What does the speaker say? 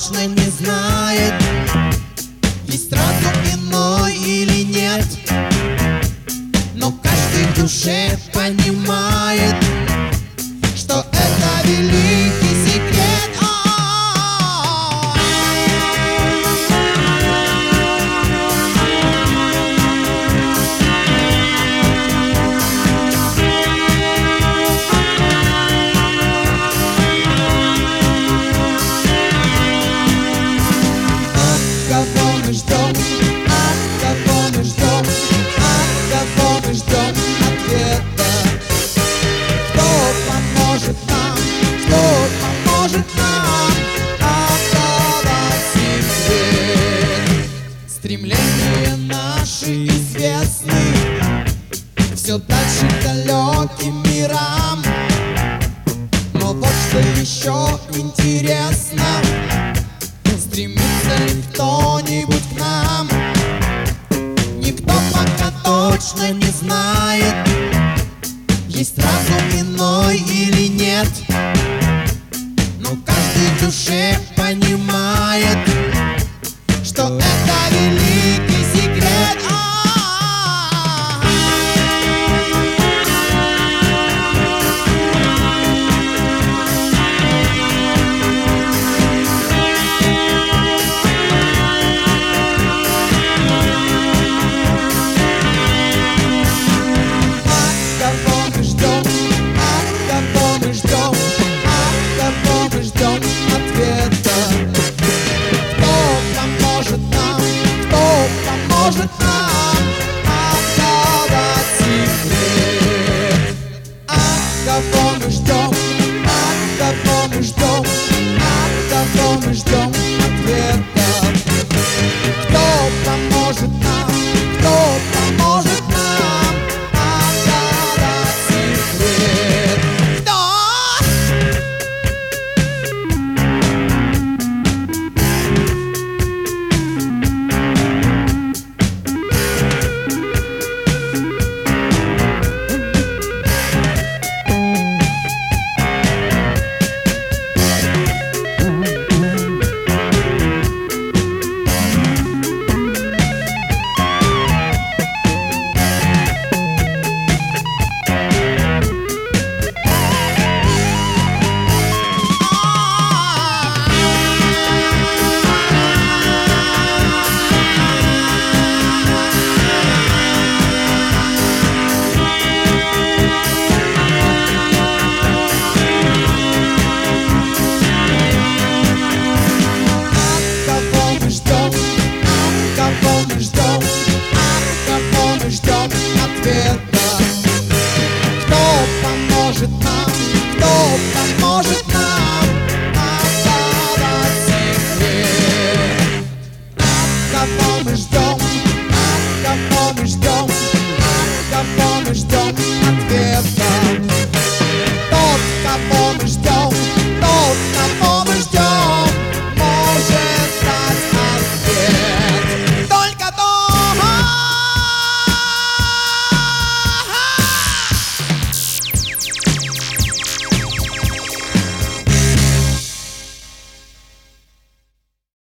точно не знает, есть разум иной или нет. Но каждый в душе понимает, что это великий секрет. Кого мы ждем, кого мы ждем, кого мы ждем ответа. Кто поможет нам, кто поможет нам оставить секрет. Стремления наши известны все дальше к далеким мирам. Но вот что еще интересно, стремится ли кто-нибудь к нам? Никто пока точно не знает, есть разум иной или нет. Но каждый в душе понимает, что это великий секрет. Может нам отгадать секрет. Кого мы ждем, кого мы ждем, кого мы ждем.